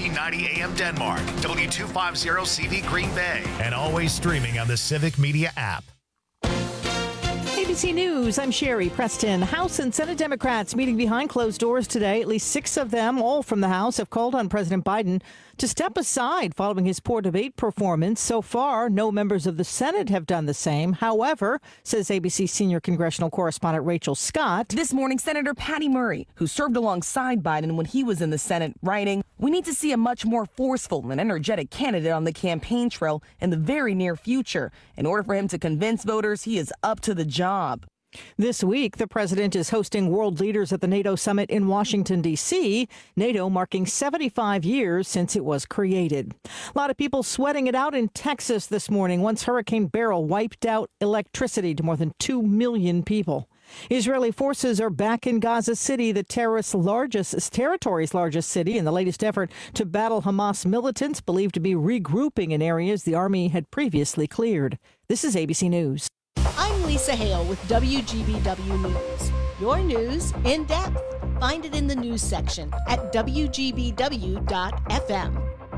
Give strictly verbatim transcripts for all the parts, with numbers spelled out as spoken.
thirteen ninety A M Denmark, W two fifty C V Green Bay, and always streaming on the Civic Media app. A B C News, I'm Sherry Preston. House and Senate Democrats meeting behind closed doors today. At least six of them, all from the House, have called on President Biden to step aside following his poor debate performance. So far, no members of the Senate have done the same. However, says A B C senior congressional correspondent Rachel Scott. This morning, Senator Patty Murray, who served alongside Biden when he was in the Senate, writing, "We need to see a much more forceful and energetic candidate on the campaign trail in the very near future. In order for him to convince voters he is up to the job." This week, the president is hosting world leaders at the NATO summit in Washington, D C, NATO marking seventy-five years since it was created. A lot of people sweating it out in Texas this morning once Hurricane Beryl wiped out electricity to more than two million people. Israeli forces are back in Gaza City, the terrorist's largest, territory's largest city, in the latest effort to battle Hamas militants believed to be regrouping in areas the army had previously cleared. This is A B C News. I'm Lisa Hale with W G B W News. Your news in depth. Find it in the news section at W G B W dot F M.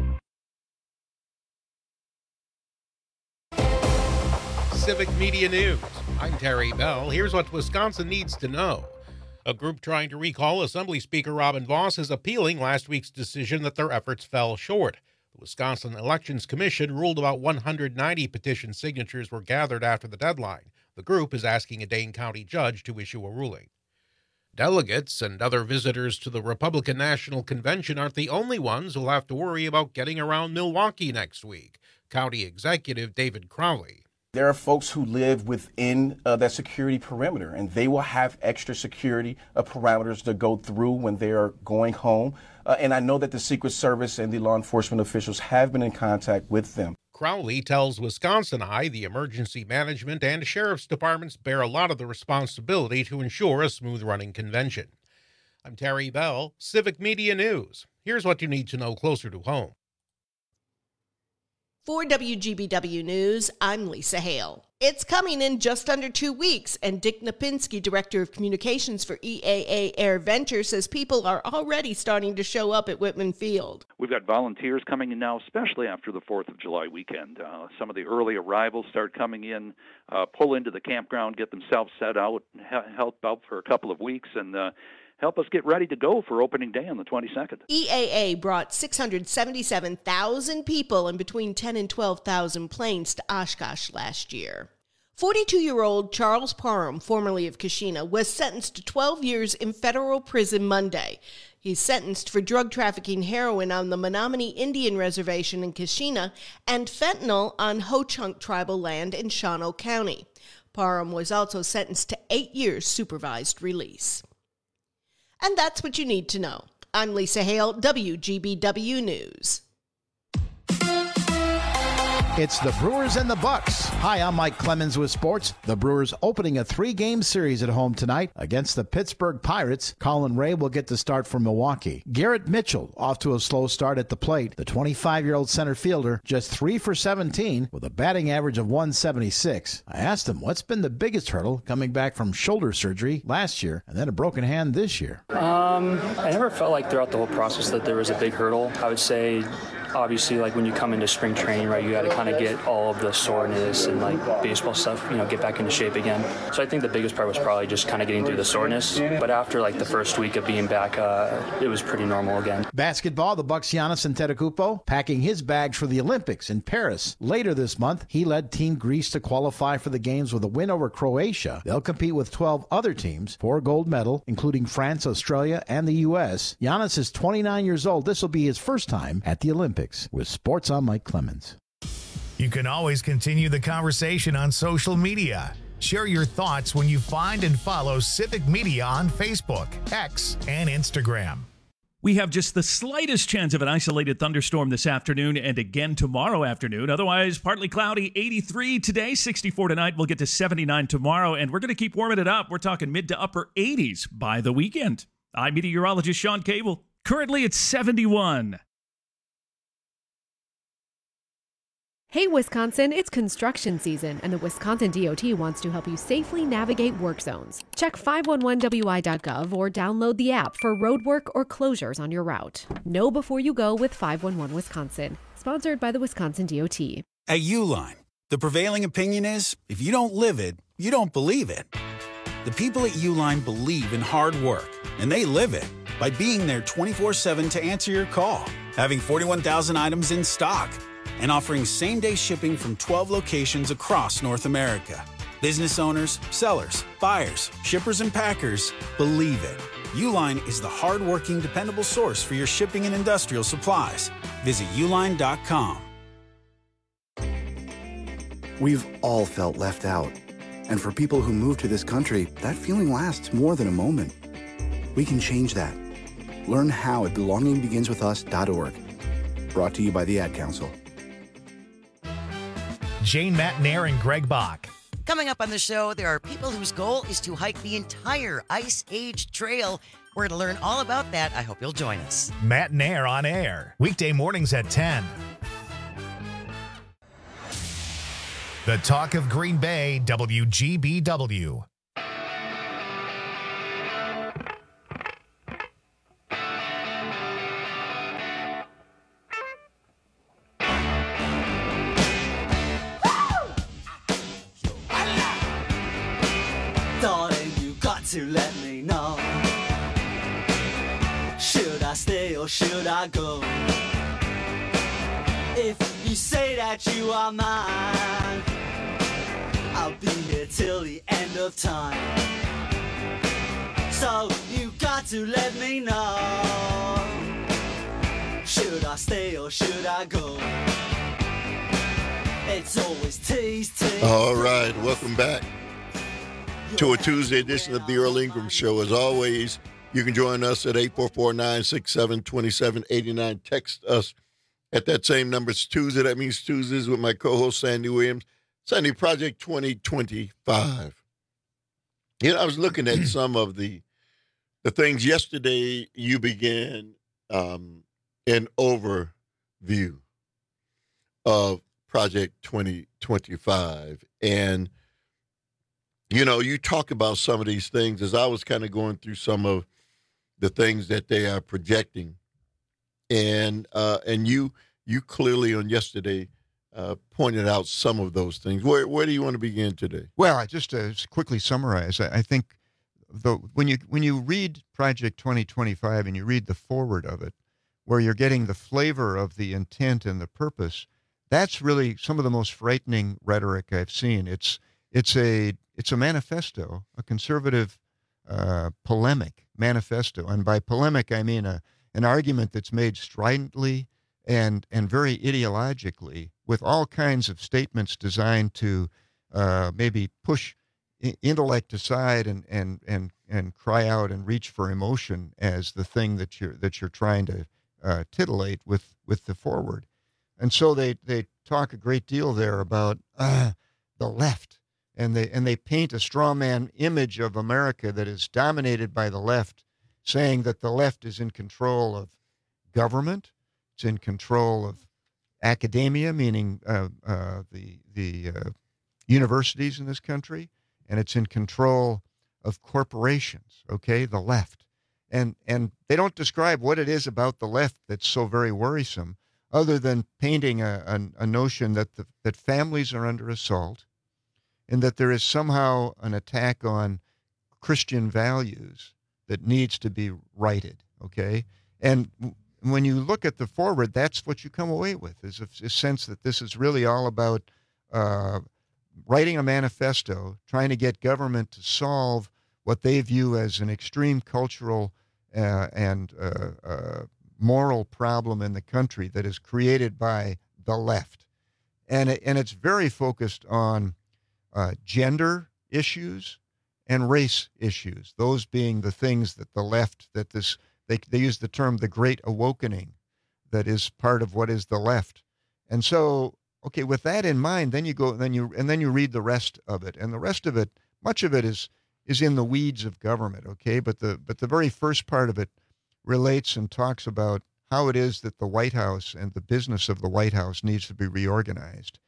Civic Media News. I'm Terry Bell. Here's what Wisconsin needs to know. A group trying to recall Assembly Speaker Robin Vos is appealing last week's decision that their efforts fell short. The Wisconsin Elections Commission ruled about one hundred ninety petition signatures were gathered after the deadline. The group is asking a Dane County judge to issue a ruling. Delegates and other visitors to the Republican National Convention aren't the only ones who'll have to worry about getting around Milwaukee next week. County Executive David Crowley. There are folks who live within uh, that security perimeter, and they will have extra security uh, parameters to go through when they are going home. Uh, and I know that the Secret Service and the law enforcement officials have been in contact with them. Crowley tells Wisconsin Eye the emergency management and sheriff's departments bear a lot of the responsibility to ensure a smooth-running convention. I'm Terry Bell, Civic Media News. Here's what you need to know closer to home. For W G B W News, I'm Lisa Hale. It's coming in just under two weeks, and Dick Napinski, Director of Communications for E A A Air Venture, says people are already starting to show up at Whitman Field. We've got volunteers coming in now, especially after the fourth of July weekend. Uh, some of the early arrivals start coming in, uh, pull into the campground, get themselves set out, help out for a couple of weeks, and uh, help us get ready to go for opening day on the twenty-second. E A A brought six hundred seventy-seven thousand people and between ten and twelve thousand planes to Oshkosh last year. forty-two-year-old Charles Parham, formerly of Kashina, was sentenced to twelve years in federal prison Monday. He's sentenced for drug trafficking heroin on the Menominee Indian Reservation in Kashina and fentanyl on Ho-Chunk tribal land in Shawano County. Parham was also sentenced to eight years supervised release. And that's what you need to know. I'm Lisa Hale, W G B W News. It's the Brewers and the Bucks. Hi, I'm Mike Clemens with sports. The Brewers opening a three-game series at home tonight against the Pittsburgh Pirates. Colin Ray will get the start for Milwaukee. Garrett Mitchell off to a slow start at the plate. The twenty-five-year-old center fielder just three for seventeen with a batting average of one seventy-six. I asked him what's been the biggest hurdle coming back from shoulder surgery last year and then a broken hand this year. Um, I never felt like throughout the whole process that there was a big hurdle. I would say obviously, like when you come into spring training, right, you got to kind of get all of the soreness and like baseball stuff, you know, get back into shape again. So I think the biggest part was probably just kind of getting through the soreness. But after like the first week of being back, uh, it was pretty normal again. Basketball, the Bucks' Giannis Antetokounmpo packing his bags for the Olympics in Paris. Later this month, he led Team Greece to qualify for the games with a win over Croatia. They'll compete with twelve other teams for a gold medal, including France, Australia, and the U S. Giannis is twenty-nine years old. This will be his first time at the Olympics. With sports, I'm Mike Clemens. You can always continue the conversation on social media. Share your thoughts when you find and follow Civic Media on Facebook, X, and Instagram. We have just the slightest chance of an isolated thunderstorm this afternoon and again tomorrow afternoon. Otherwise, partly cloudy, eighty-three today, sixty-four tonight. We'll get to seventy-nine tomorrow, and we're going to keep warming it up. We're talking mid to upper eighties by the weekend. I'm meteorologist Sean Cable. Currently, it's seventy-one. Hey, Wisconsin, it's construction season, and the Wisconsin D O T wants to help you safely navigate work zones. Check five one one W I dot gov or download the app for road work or closures on your route. Know before you go with five one one Wisconsin, sponsored by the Wisconsin D O T. At Uline, the prevailing opinion is, if you don't live it, you don't believe it. The people at Uline believe in hard work, and they live it by being there twenty-four seven to answer your call, having forty-one thousand items in stock, and offering same-day shipping from twelve locations across North America. Business owners, sellers, buyers, shippers, and packers believe it. Uline is the hard-working, dependable source for your shipping and industrial supplies. Visit uline dot com. We've all felt left out. And for people who move to this country, that feeling lasts more than a moment. We can change that. Learn how at belonging begins with us dot org. Brought to you by the Ad Council. Jane Matnair and Greg Bach. Coming up on the show, there are people whose goal is to hike the entire Ice Age Trail. We're going to learn all about that. I hope you'll join us. Matnair on air, weekday mornings at ten. The Talk of Green Bay, W G B W. Darling, you got to let me know. Should I stay or should I go? If you say that you are mine, I'll be here till the end of time. So you got to let me know. Should I stay or should I go? It's always tease, tease. All right, welcome back to a Tuesday edition of the Earl Ingram Show. As always, you can join us at eight four four, nine six seven, two seven eight nine. Text us at that same number. It's Tuesday. That means Tuesdays with my co-host, Sandy Williams. Sandy, Project twenty twenty-five. You know, I was looking at some of the the things yesterday. You began um, an overview of Project twenty twenty-five. And, you know, you talk about some of these things as I was kind of going through some of the things that they are projecting. And uh, and you you clearly on yesterday Uh, pointed out some of those things. Where where do you want to begin today? Well, I just to quickly summarize, I, I think the, when you when you read Project twenty twenty-five and you read the forward of it, where you're getting the flavor of the intent and the purpose, that's really some of the most frightening rhetoric I've seen. It's it's a it's a manifesto, a conservative uh, polemic manifesto, and by polemic I mean a an argument that's made stridently and and very ideologically, with all kinds of statements designed to uh, maybe push I- intellect aside and, and and and cry out and reach for emotion as the thing that you're that you're trying to uh, titillate with with the forward. And so they, they talk a great deal there about uh, the left, and they and they paint a straw man image of America that is dominated by the left, saying that the left is in control of government. It's in control of academia, meaning uh, uh, the the uh, universities in this country, and it's in control of corporations. Okay, the left, and and they don't describe what it is about the left that's so very worrisome, other than painting a a, a notion that the, that families are under assault, and that there is somehow an attack on Christian values that needs to be righted. Okay, and when you look at the forward, that's what you come away with, is a, a sense that this is really all about uh, writing a manifesto, trying to get government to solve what they view as an extreme cultural uh, and uh, uh, moral problem in the country that is created by the left. And, it, and it's very focused on uh, gender issues and race issues, those being the things that the left, that this They they use the term the Great Awakening, that is part of what is the left. And so, okay, with that in mind, then you go, then you and then you read the rest of it, and the rest of it, much of it is is in the weeds of government. Okay, but the but the very first part of it relates and talks about how it is that the White House and the business of the White House needs to be reorganized,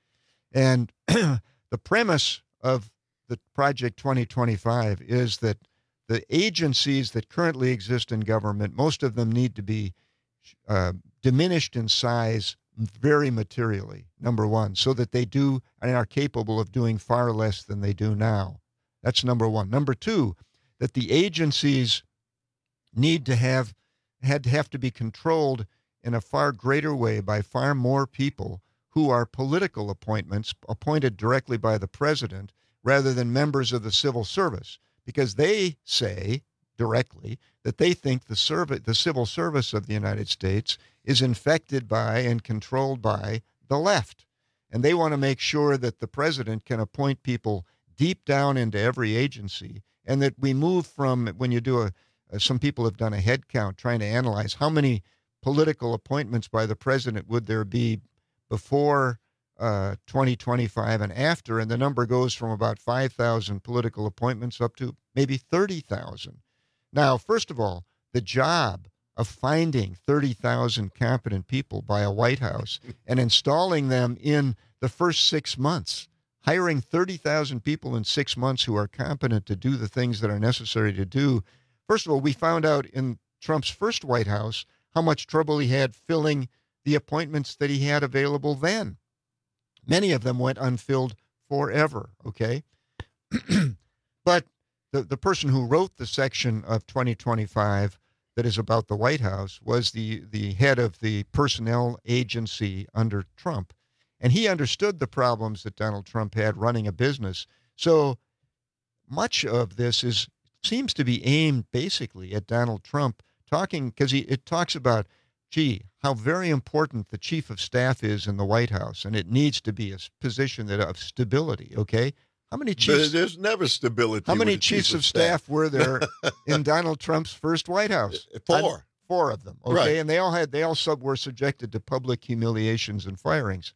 And the premise of the Project twenty twenty-five is that the agencies that currently exist in government, most of them need to be uh, diminished in size very materially, number one, so that they do and are capable of doing far less than they do now. That's number one. Number two, that the agencies need to have had to have to be controlled in a far greater way by far more people who are political appointments appointed directly by the president rather than members of the civil service, because they say directly that they think the service, the civil service of the United States is infected by and controlled by the left. And they want to make sure that the president can appoint people deep down into every agency, and that we move from, when you do a, uh, some people have done a head count trying to analyze how many political appointments by the president would there be before uh, twenty twenty-five and after, and the number goes from about five thousand political appointments up to maybe thirty thousand. Now, first of all, the job of finding thirty thousand competent people by a White House and installing them in the first six months, hiring thirty thousand people in six months who are competent to do the things that are necessary to do. First of all, we found out in Trump's first White House how much trouble he had filling the appointments that he had available then. Many of them went unfilled forever, okay? But the, the person who wrote the section of twenty twenty-five that is about the White House was the, the head of the personnel agency under Trump. And he understood the problems that Donald Trump had running a business. So much of this is seems to be aimed basically at Donald Trump, talking because he it talks about, gee, how very important the chief of staff is in the White House, and it needs to be a position that of stability. Okay, how many chiefs? There's never stability. How many with chiefs chief of staff, staff were there in Donald Trump's first White House? Four. I'm, four of them. Okay, right. And they all had they all sub were subjected to public humiliations and firings.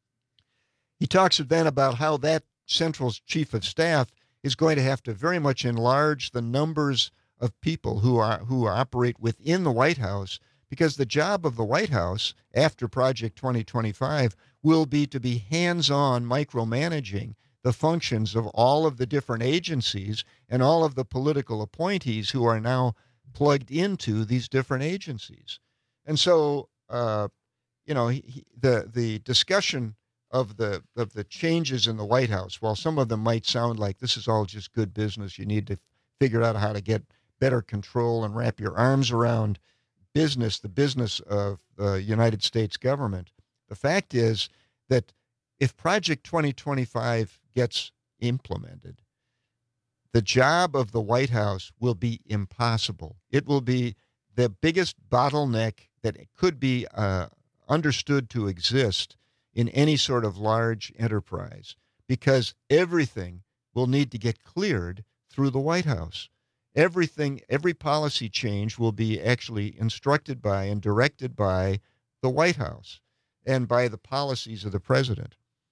He talks then about how that central chief of staff is going to have to very much enlarge the numbers of people who are who operate within the White House, because the job of the White House after Project twenty twenty-five will be to be hands-on micromanaging the functions of all of the different agencies and all of the political appointees who are now plugged into these different agencies. And so, uh, you know, he, he, the the discussion of the of the changes in the White House, while some of them might sound like this is all just good business, you need to figure out how to get better control and wrap your arms around business, the business of the United States government. The fact is that if Project twenty twenty-five gets implemented, the job of the White House will be impossible. It will be the biggest bottleneck that could be uh, understood to exist in any sort of large enterprise, because everything will need to get cleared through the White House. Everything, every policy change will be actually instructed by and directed by the White House and by the policies of the president.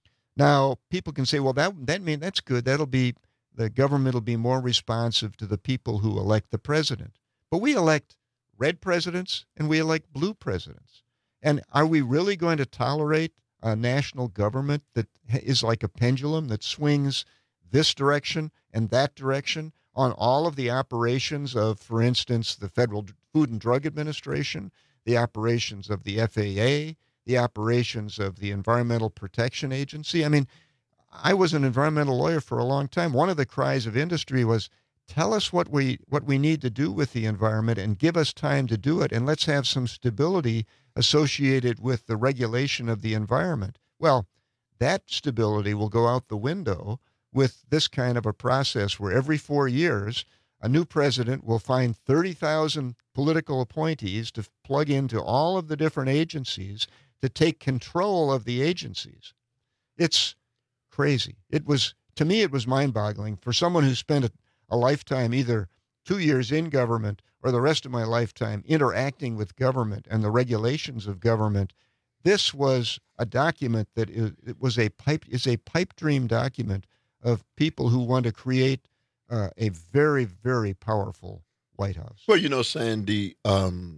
Now, people can say, well, that that mean that's good. That'll be, the government will be more responsive to the people who elect the president. But we elect red presidents and we elect blue presidents. And are we really going to tolerate a national government that is like a pendulum that swings this direction and that direction on all of the operations of, for instance, the Federal Food and Drug Administration, the operations of the F A A, the operations of the Environmental Protection Agency? I mean, I was an environmental lawyer for a long time. One of the cries of industry was, tell us what we what we need to do with the environment and give us time to do it, and let's have some stability associated with the regulation of the environment. Well, that stability will go out the window with this kind of a process where every four years, a new president will find thirty thousand political appointees to plug into all of the different agencies to take control of the agencies. It's crazy. It was, to me, it was mind-boggling for someone who spent a, a lifetime, either two years in government or the rest of my lifetime interacting with government and the regulations of government. This was a document that is, it was a pipe is a pipe dream document of people who want to create uh, a very, very powerful White House. Well, you know, Sandy, um,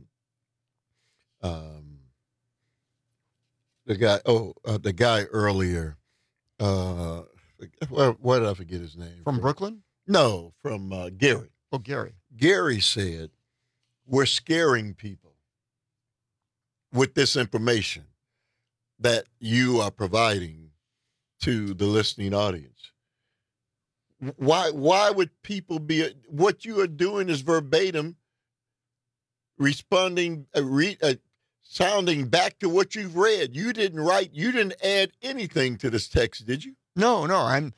um, the guy, oh, uh, the guy earlier uh, what, what did I forget his name? From Brooklyn? No, from uh, Gary. Oh, Gary. Gary said, we're scaring people with this information that you are providing to the listening audience. Why, why would people be, what you are doing is verbatim responding, uh, re, uh, sounding back to what you've read. You didn't write, you didn't add anything to this text, did you? No, no, I'm,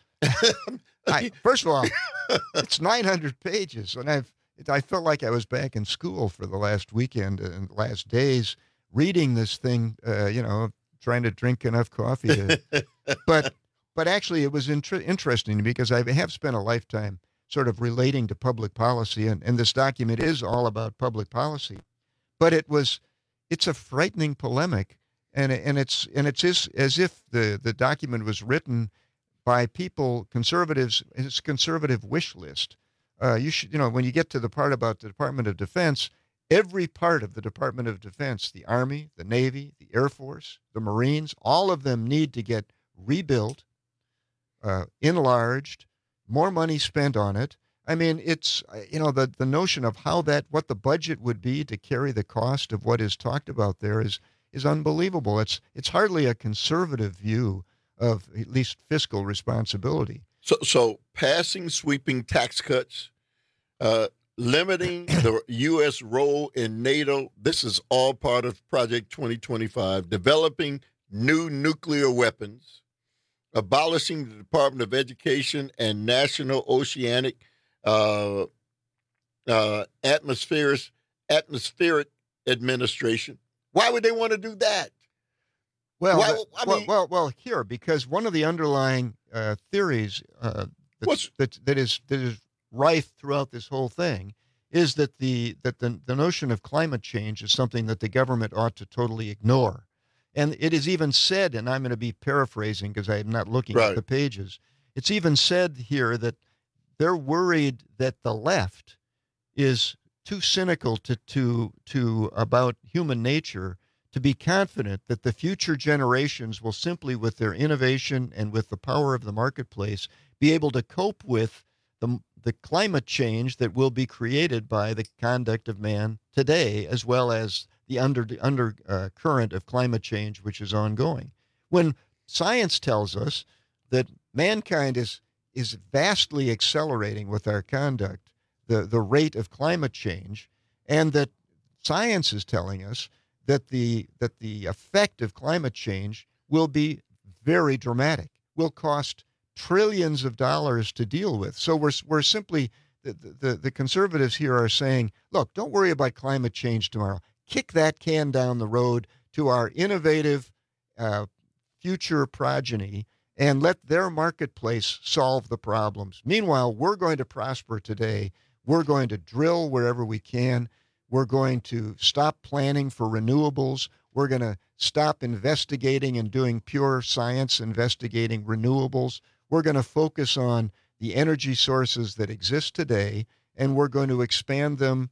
I, first of all, it's nine hundred pages, and I've, I felt like I was back in school for the last weekend and last days reading this thing, uh, you know, trying to drink enough coffee to, but, but actually it was inter- interesting because I have spent a lifetime sort of relating to public policy, and, and this document is all about public policy, but it was, it's a frightening polemic, and and it's and it's as, as if the, the document was written by people, conservatives, it's a conservative wish list. Uh, you should, you know, when you get to the part about the Department of Defense, every part of the Department of Defense, the Army, the Navy, the Air Force, the Marines, all of them need to get rebuilt, uh, enlarged, more money spent on it. I mean, it's, you know, the, the notion of how that, what the budget would be to carry the cost of what is talked about there is is unbelievable. It's it's hardly a conservative view of at least fiscal responsibility. So, so passing sweeping tax cuts, uh, limiting the U S role in NATO, this is all part of Project twenty twenty-five, developing new nuclear weapons, abolishing the Department of Education and National Oceanic uh, uh, Atmospheric, Atmospheric Administration. Why would they want to do that? Well, Why, the, I well, mean, well, well, here, because one of the underlying uh, theories uh, that's, that that is that is rife throughout this whole thing is that the that the, the notion of climate change is something that the government ought to totally ignore, and it is even said, and I'm going to be paraphrasing because I am not looking right. at the pages. It's even said here that they're worried that the left is too cynical to to to about human nature to be confident that the future generations will simply, with their innovation and with the power of the marketplace, be able to cope with the, the climate change that will be created by the conduct of man today, as well as the under the undercurrent uh, of climate change, which is ongoing. When science tells us that mankind is is vastly accelerating with our conduct the, the rate of climate change, and that science is telling us that the that the effect of climate change will be very dramatic, will cost trillions of dollars to deal with. So we're we're simply the, the the conservatives here are saying, look, don't worry about climate change tomorrow. Kick that can down the road to our innovative uh, future progeny and let their marketplace solve the problems. Meanwhile, we're going to prosper today. We're going to drill wherever we can. We're going to stop planning for renewables. We're going to stop investigating and doing pure science, investigating renewables. We're going to focus on the energy sources that exist today, and we're going to expand them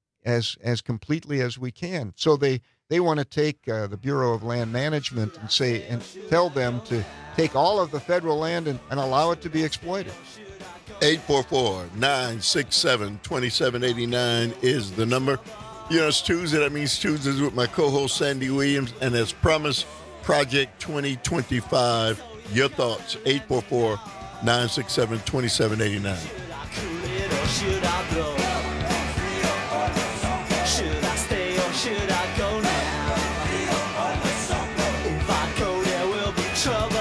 as as completely as we can. So they, they want to take uh, the Bureau of Land Management and say and tell them to take all of the federal land and, and allow it to be exploited. eight four four, nine six seven, two seven eight nine is the number. You know, it's Tuesday. That means Tuesdays with my co-host Sandy Williams. And as promised, Project twenty twenty-five. Your thoughts, eight four four, nine six seven, two seven eight nine. Should I blow? Should I stay or should I go now? If I go, there will be trouble.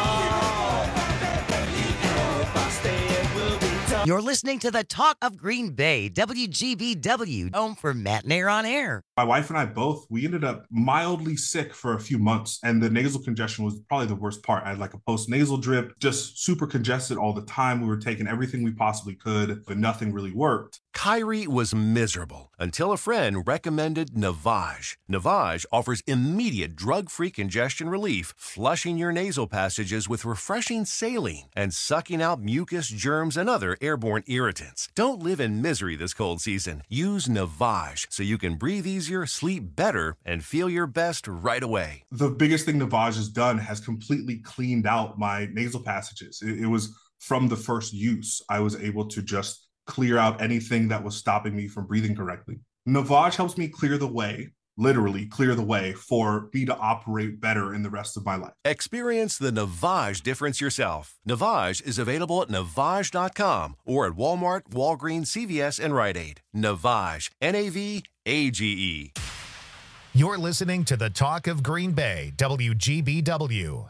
And if I stay, it will be tough. You're listening to the Talk of Green Bay, W G B W, home for Matt and Air on Air. My wife and I both, we ended up mildly sick for a few months, and the nasal congestion was probably the worst part. I had like a post-nasal drip, just super congested all the time. We were taking everything we possibly could, but nothing really worked. Kyrie was miserable until a friend recommended Navage. Navage offers immediate drug-free congestion relief, flushing your nasal passages with refreshing saline and sucking out mucus, germs, and other airborne irritants. Don't live in misery this cold season. Use Navage so you can breathe easier, sleep better, and feel your best right away. The biggest thing Navage has done has completely cleaned out my nasal passages. It, it was from the first use, I was able to just clear out anything that was stopping me from breathing correctly. Navage helps me clear the way, literally clear the way for me to operate better in the rest of my life. Experience the Navage difference yourself. Navage is available at Navage dot com or at Walmart, Walgreens, C V S, and Rite Aid. Navage, N A V A G E. You're listening to the Talk of Green Bay, W G B W.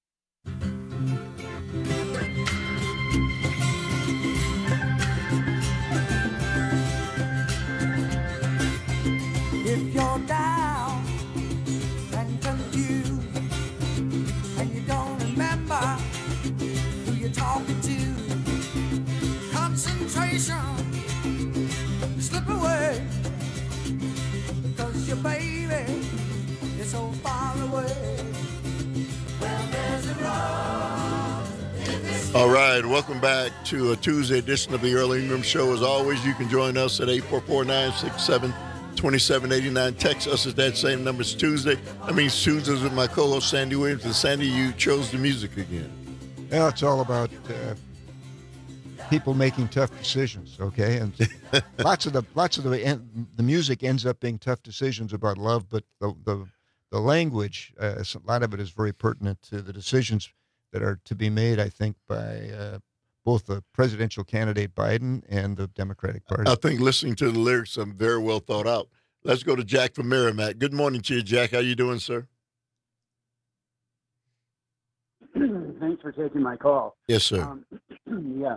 If you're down and confused and you don't remember who you're talking to, concentration slip away because your baby is so far away. Well, there's a road in this. All right, welcome back to a Tuesday edition of the Earl Ingram Show. As always, you can join us at eight four four, nine six seven, two seven eight nine. Text us at that same number. It's Tuesday. I mean, it's Tuesdays with my co-host Sandy Williams. And Sandy, you chose the music again. Yeah, it's all about uh, people making tough decisions. Okay, and lots of the lots of the the music ends up being tough decisions about love, but the the, the language, uh, a lot of it is very pertinent to the decisions that are to be made. I think by uh, both the presidential candidate Biden and the Democratic Party. I think listening to the lyrics are very well thought out. Let's go to Jack from Merrimack. Good morning to you, Jack. How you doing, sir? Thanks for taking my call. Yes, sir. Um, yeah,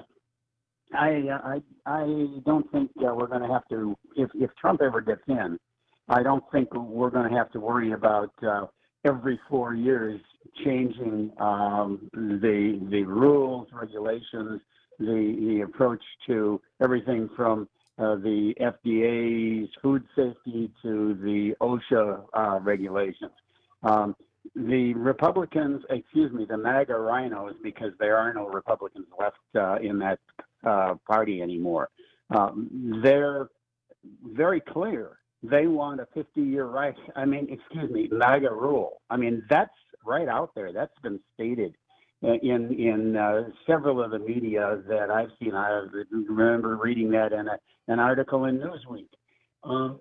I, uh, I I don't think uh, we're going to have to, if, if Trump ever gets in, I don't think we're going to have to worry about uh, every four years changing um, the the rules, regulations, the the approach to everything from uh, the F D A's food safety to the OSHA uh, regulations. Um, the Republicans, excuse me, the MAGA rhinos, because there are no Republicans left uh, in that uh, party anymore, um, they're very clear. They want a fifty-year right. I mean, excuse me, MAGA rule. I mean, that's right out there. That's been stated in in uh, several of the media that I've seen. I remember reading that in a, an article in Newsweek. Um,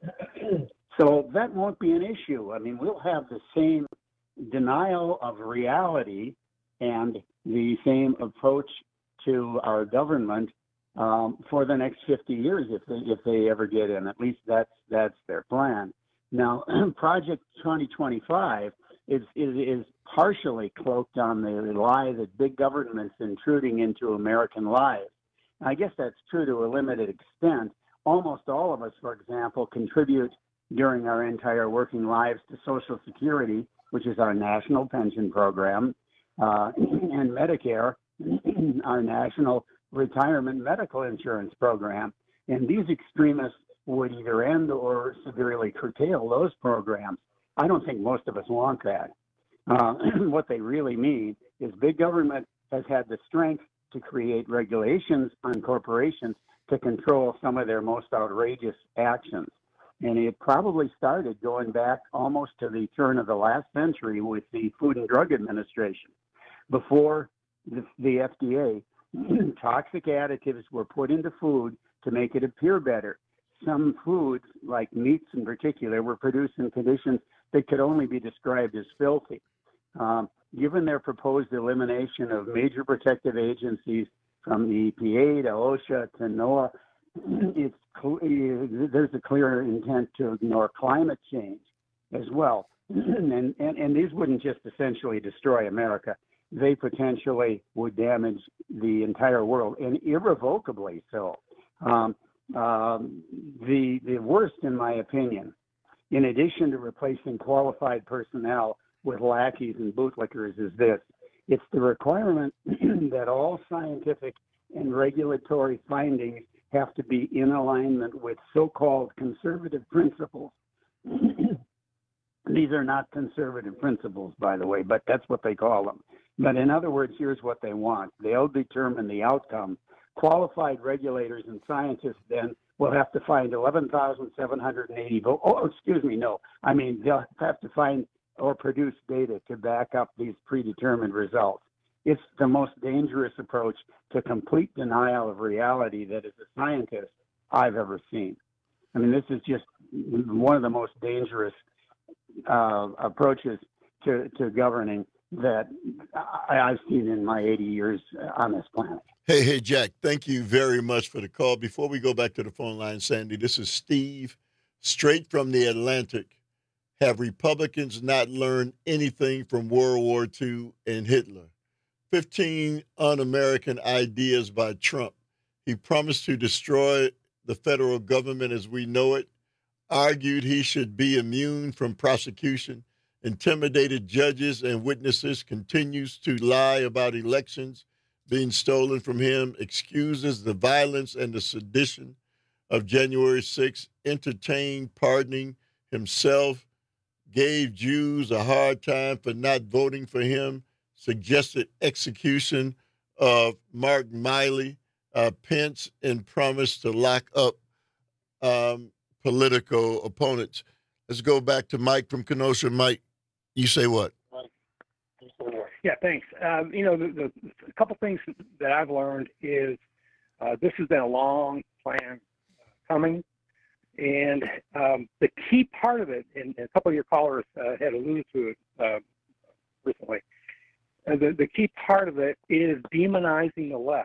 so that won't be an issue. I mean, we'll have the same denial of reality and the same approach to our government um, for the next fifty years if they if they ever get in. At least that's that's their plan. Now, Project twenty twenty-five is, is is partially cloaked on the lie that big government's intruding into American lives. I guess that's true to a limited extent. Almost all of us, for example, contribute during our entire working lives to Social Security, which is our national pension program, uh, and Medicare, our national retirement medical insurance program. And these extremists would either end or severely curtail those programs. I don't think most of us want that. Uh, what they really mean is big government has had the strength to create regulations on corporations to control some of their most outrageous actions. And it probably started going back almost to the turn of the last century with the Food and Drug Administration. Before the, the F D A, toxic additives were put into food to make it appear better. Some foods, like meats in particular, were produced in conditions that could only be described as filthy. Um, given their proposed elimination of major protective agencies from the E P A to OSHA to NOAA, it's there's a clear intent to ignore climate change as well. and, and, and these wouldn't just essentially destroy America. They potentially would damage the entire world, and irrevocably so. Um, um, the, the worst, in my opinion, in addition to replacing qualified personnel with lackeys and bootlickers, is this. It's the requirement that all scientific and regulatory findings have to be in alignment with so-called conservative principles. These are not conservative principles, by the way, but that's what they call them. But in other words, here's what they want. They'll determine the outcome. Qualified regulators and scientists then will have to find eleven thousand seven hundred eighty votes. Oh, excuse me, no. I mean, they'll have to find or produce data to back up these predetermined results. It's the most dangerous approach to complete denial of reality that as a scientist I've ever seen. I mean, this is just one of the most dangerous uh, approaches to, to governing that I, I've seen in my eighty years on this planet. Hey, hey, Jack, thank you very much for the call. Before we go back to the phone line, Sandy, this is Steve, straight from the Atlantic. Have Republicans not learned anything from World War Two and Hitler? fifteen un-American ideas by Trump. He promised to destroy the federal government as we know it, argued he should be immune from prosecution, intimidated judges and witnesses, continues to lie about elections being stolen from him, excuses the violence and the sedition of January sixth, entertained pardoning himself, gave Jews a hard time for not voting for him, suggested execution of Mark Miley, uh, Pence, and promised to lock up um, political opponents. Let's go back to Mike from Kenosha. Mike, you say what? Yeah, thanks. Um, you know, the, the, a couple things that I've learned is uh, this has been a long plan coming. And um, the key part of it, and a couple of your callers uh, had alluded to it uh, recently, uh, the, the key part of it is demonizing the left.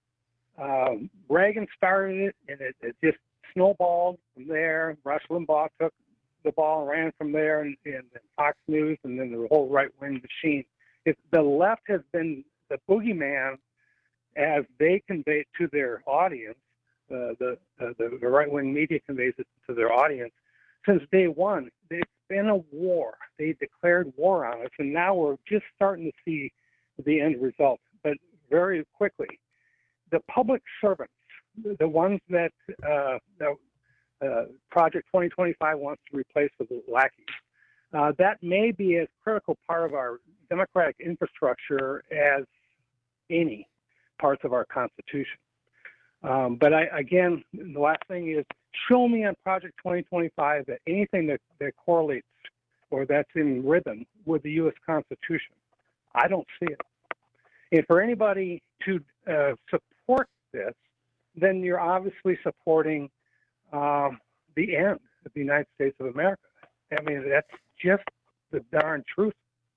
Um, Reagan started it, and it, it just snowballed from there. Rush Limbaugh took the ball and ran from there, and, and, and Fox News, and then the whole right-wing machine. If the left has been the boogeyman as they convey it to their audience, uh, the, uh, the the right-wing media conveys it to their audience, since day one, it's been a war. They declared war on us, and now we're just starting to see the end result. But very quickly, the public servants, the ones that, uh, that uh, Project twenty twenty-five wants to replace with lackeys, uh, that may be a critical part of our democratic infrastructure as any parts of our Constitution. Um, but I, again, the last thing is show me on Project twenty twenty-five that anything that, that correlates or that's in rhythm with the U S Constitution. I don't see it. And for anybody to uh, support this, then you're obviously supporting um, the end of the United States of America. I mean, that's just the darn truth.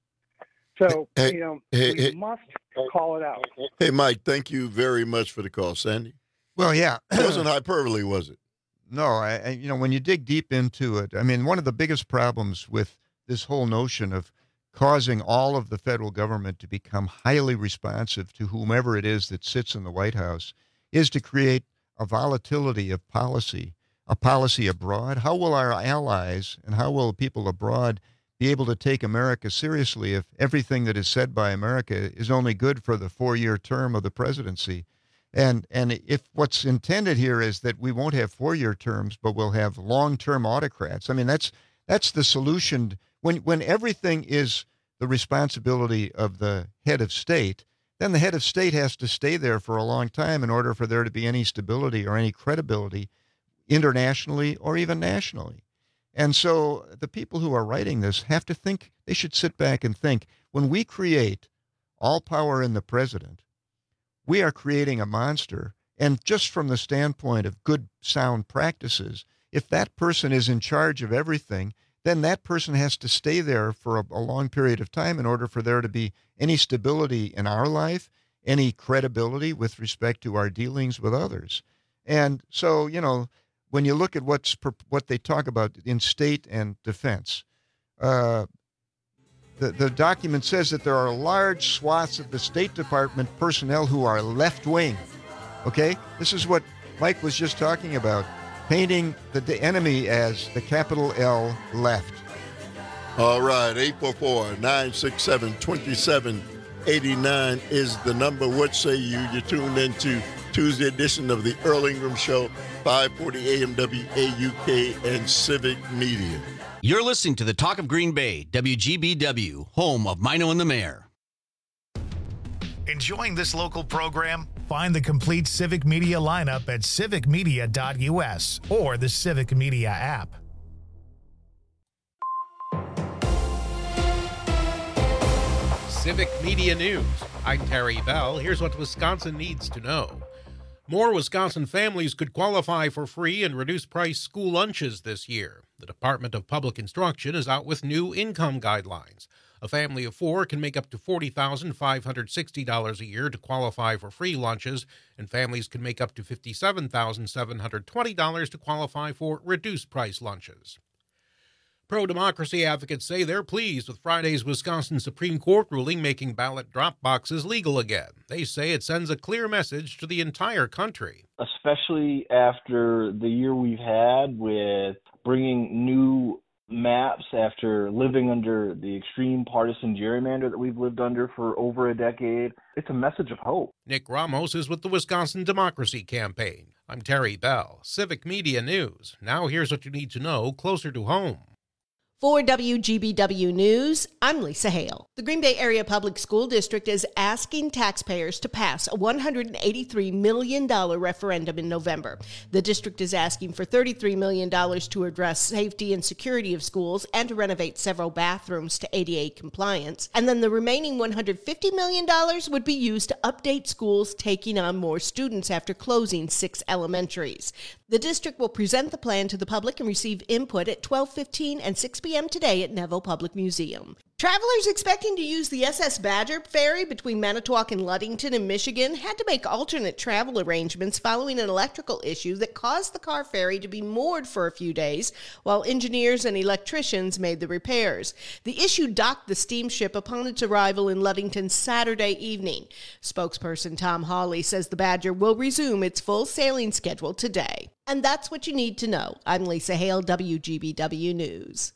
So, hey, you know, hey, we hey, must call it out. Hey, Mike, thank you very much for the call. Sandy? Well, yeah. It wasn't hyperbole, was it? No, I, I, you know, when you dig deep into it, I mean, one of the biggest problems with this whole notion of causing all of the federal government to become highly responsive to whomever it is that sits in the White House is to create a volatility of policy, a policy abroad. How will our allies and how will people abroad be able to take America seriously if everything that is said by America is only good for the four-year term of the presidency? And and if what's intended here is that we won't have four-year terms, but we'll have long-term autocrats, I mean, that's that's the solution. When when everything is the responsibility of the head of state, then the head of state has to stay there for a long time in order for there to be any stability or any credibility internationally or even nationally. And so the people who are writing this have to think, they should sit back and think, when we create all power in the president, we are creating a monster. And just from the standpoint of good, sound practices, if that person is in charge of everything, then that person has to stay there for a, a long period of time in order for there to be any stability in our life, any credibility with respect to our dealings with others. And so, you know, when you look at what's what they talk about in state and defense, uh, the, the document says that there are large swaths of the State Department personnel who are left-wing. Okay? This is what Mike was just talking about, painting the, the enemy as the capital L left. All right, eight four four, nine six seven, two seven eight nine is the number. What say you? You're tuned into Tuesday edition of the Earl Ingram Show, five forty A M W A U K and Civic Media. You're listening to the Talk of Green Bay, W G B W, home of Mino and the Mayor. Enjoying this local program? Find the complete Civic Media lineup at civic media dot U S or the Civic Media app. Civic Media News. I'm Terry Bell. Here's what Wisconsin needs to know. More Wisconsin families could qualify for free and reduced price school lunches this year. The Department of Public Instruction is out with new income guidelines. A family of four can make up to forty thousand five hundred sixty dollars a year to qualify for free lunches, and families can make up to fifty-seven thousand seven hundred twenty dollars to qualify for reduced price lunches. Pro-democracy advocates say they're pleased with Friday's Wisconsin Supreme Court ruling making ballot drop boxes legal again. They say it sends a clear message to the entire country. Especially after the year we've had with bringing new maps after living under the extreme partisan gerrymander that we've lived under for over a decade. It's a message of hope. Nick Ramos is with the Wisconsin Democracy Campaign. I'm Terry Bell, Civic Media News. Now here's what you need to know closer to home. For W G B W News, I'm Lisa Hale. The Green Bay Area Public School District is asking taxpayers to pass a one hundred eighty-three million dollars referendum in November. The district is asking for thirty-three million dollars to address safety and security of schools and to renovate several bathrooms to A D A compliance. And then the remaining one hundred fifty million dollars would be used to update schools taking on more students after closing six elementaries. The district will present the plan to the public and receive input at twelve fifteen and six p.m. today at Neville Public Museum. Travelers expecting to use the S S Badger ferry between Manitowoc and Ludington in Michigan had to make alternate travel arrangements following an electrical issue that caused the car ferry to be moored for a few days while engineers and electricians made the repairs. The issue docked the steamship upon its arrival in Ludington Saturday evening. Spokesperson Tom Hawley says the Badger will resume its full sailing schedule today. And that's what you need to know. I'm Lisa Hale, W G B W News.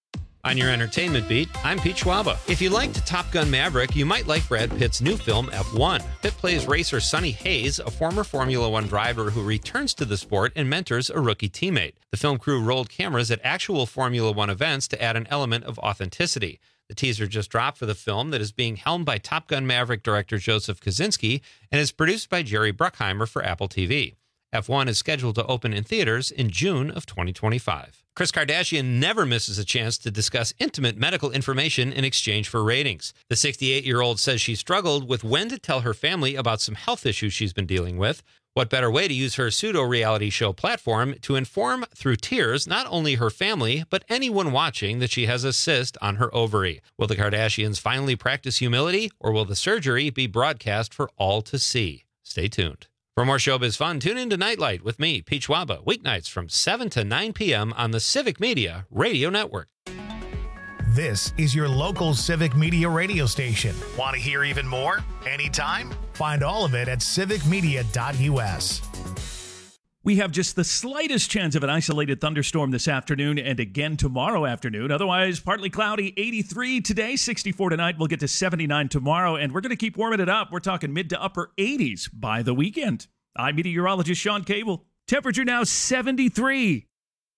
On your entertainment beat, I'm Pete Schwaba. If you liked Top Gun Maverick, you might like Brad Pitt's new film, F one. Pitt plays racer Sonny Hayes, a former Formula One driver who returns to the sport and mentors a rookie teammate. The film crew rolled cameras at actual Formula One events to add an element of authenticity. The teaser just dropped for the film that is being helmed by Top Gun Maverick director Joseph Kosinski and is produced by Jerry Bruckheimer for Apple T V. F one is scheduled to open in theaters in June of twenty twenty-five. Kris Kardashian never misses a chance to discuss intimate medical information in exchange for ratings. The sixty-eight-year-old says she struggled with when to tell her family about some health issues she's been dealing with. What better way to use her pseudo-reality show platform to inform through tears not only her family, but anyone watching that she has a cyst on her ovary? Will the Kardashians finally practice humility, or will the surgery be broadcast for all to see? Stay tuned. For more showbiz fun, tune in to Nightlight with me, Pete Schwaba, weeknights from seven to nine p.m. on the Civic Media Radio Network. This is your local Civic Media radio station. Want to hear even more? Anytime? Find all of it at civic media dot U S. We have just the slightest chance of an isolated thunderstorm this afternoon and again tomorrow afternoon. Otherwise, partly cloudy, eighty-three today, sixty-four tonight. We'll get to seventy-nine tomorrow, and we're going to keep warming it up. We're talking mid to upper eighties by the weekend. I'm meteorologist Sean Cable. Temperature now seventy-three.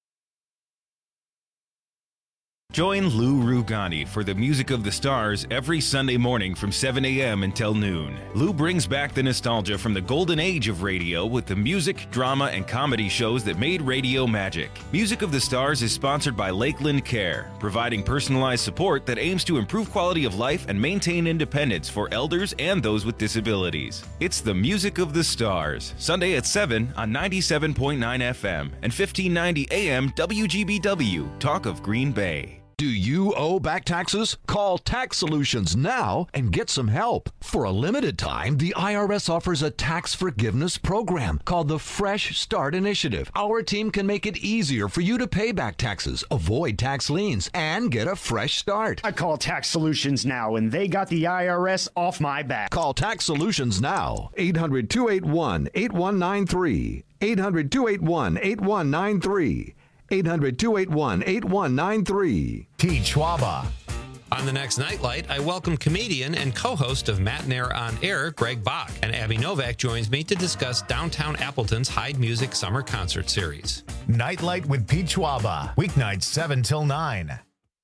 Join Lou Rugani for the Music of the Stars every Sunday morning from seven a.m. until noon. Lou brings back the nostalgia from the golden age of radio with the music, drama, and comedy shows that made radio magic. Music of the Stars is sponsored by Lakeland Care, providing personalized support that aims to improve quality of life and maintain independence for elders and those with disabilities. It's the Music of the Stars, Sunday at seven on ninety-seven point nine F M and fifteen ninety A M W G B W, Talk of Green Bay. Do you owe back taxes? Call Tax Solutions now and get some help. For a limited time, the I R S offers a tax forgiveness program called the Fresh Start Initiative. Our team can make it easier for you to pay back taxes, avoid tax liens, and get a fresh start. I call Tax Solutions now, and they got the I R S off my back. Call Tax Solutions now. eight hundred, two eight one, eight one nine three. eight hundred, two eight one, eight one nine three. eight hundred, two eight one, eight one nine three. Pete Schwaba. On the next Nightlight, I welcome comedian and co-host of Matt and Air on Air, Greg Bach, and Abby Novak joins me to discuss Downtown Appleton's Hyde Music Summer Concert Series. Nightlight with Pete Schwaba, weeknights seven till nine.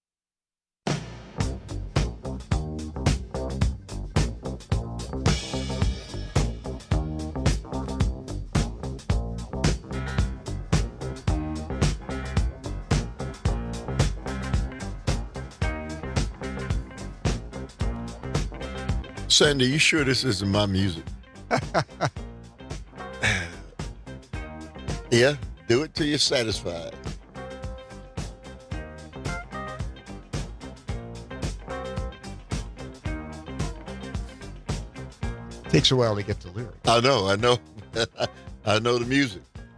Sandy, you sure this isn't my music? Yeah, do it till you're satisfied. Takes a while to get the lyrics. I know, I know. I know the music.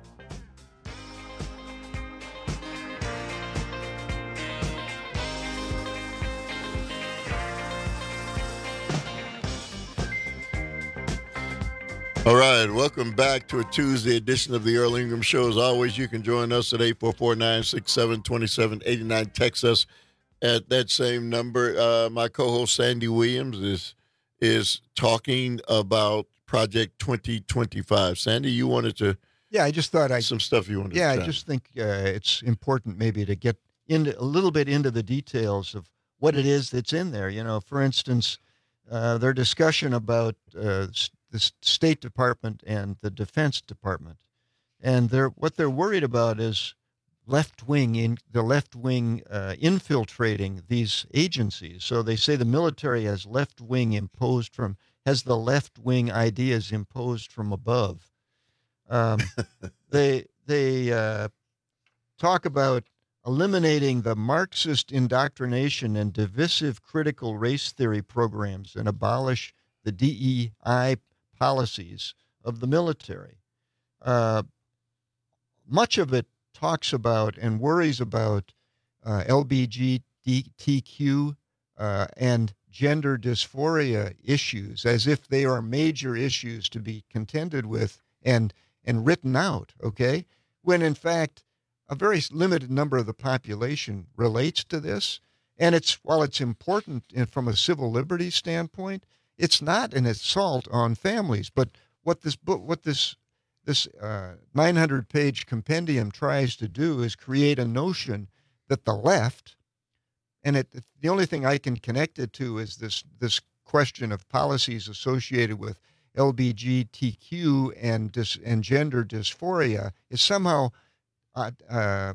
All right, welcome back to a Tuesday edition of the Earl Ingram Show. As always, you can join us at eight four four, nine six seven, two seven eight nine. Text us at that same number. Uh, my co-host Sandy Williams is is talking about Project twenty twenty-five. Sandy, you wanted to yeah, I just thought I some stuff you wanted. Yeah, to I just think uh, it's important maybe to get into a little bit into the details of what it is that's in there. You know, for instance, uh, their discussion about uh, the State Department and the Defense Department, and they're what they're worried about is left wing in the left wing uh, infiltrating these agencies. So they say the military has left wing imposed from has the left wing ideas imposed from above. Um, they they uh, talk about eliminating the Marxist indoctrination and divisive critical race theory programs and abolish the D E I policies of the military. Uh, much of it talks about and worries about uh, L G B T Q uh, and gender dysphoria issues as if they are major issues to be contended with and and written out, okay? When in fact, a very limited number of the population relates to this. And it's while it's important in, from a civil liberties standpoint, it's not an assault on families. But what this book, what this this uh, nine hundred page compendium tries to do is create a notion that the left, and it, the only thing I can connect it to is this this question of policies associated with L G B T Q and dis, and gender dysphoria is somehow uh, uh,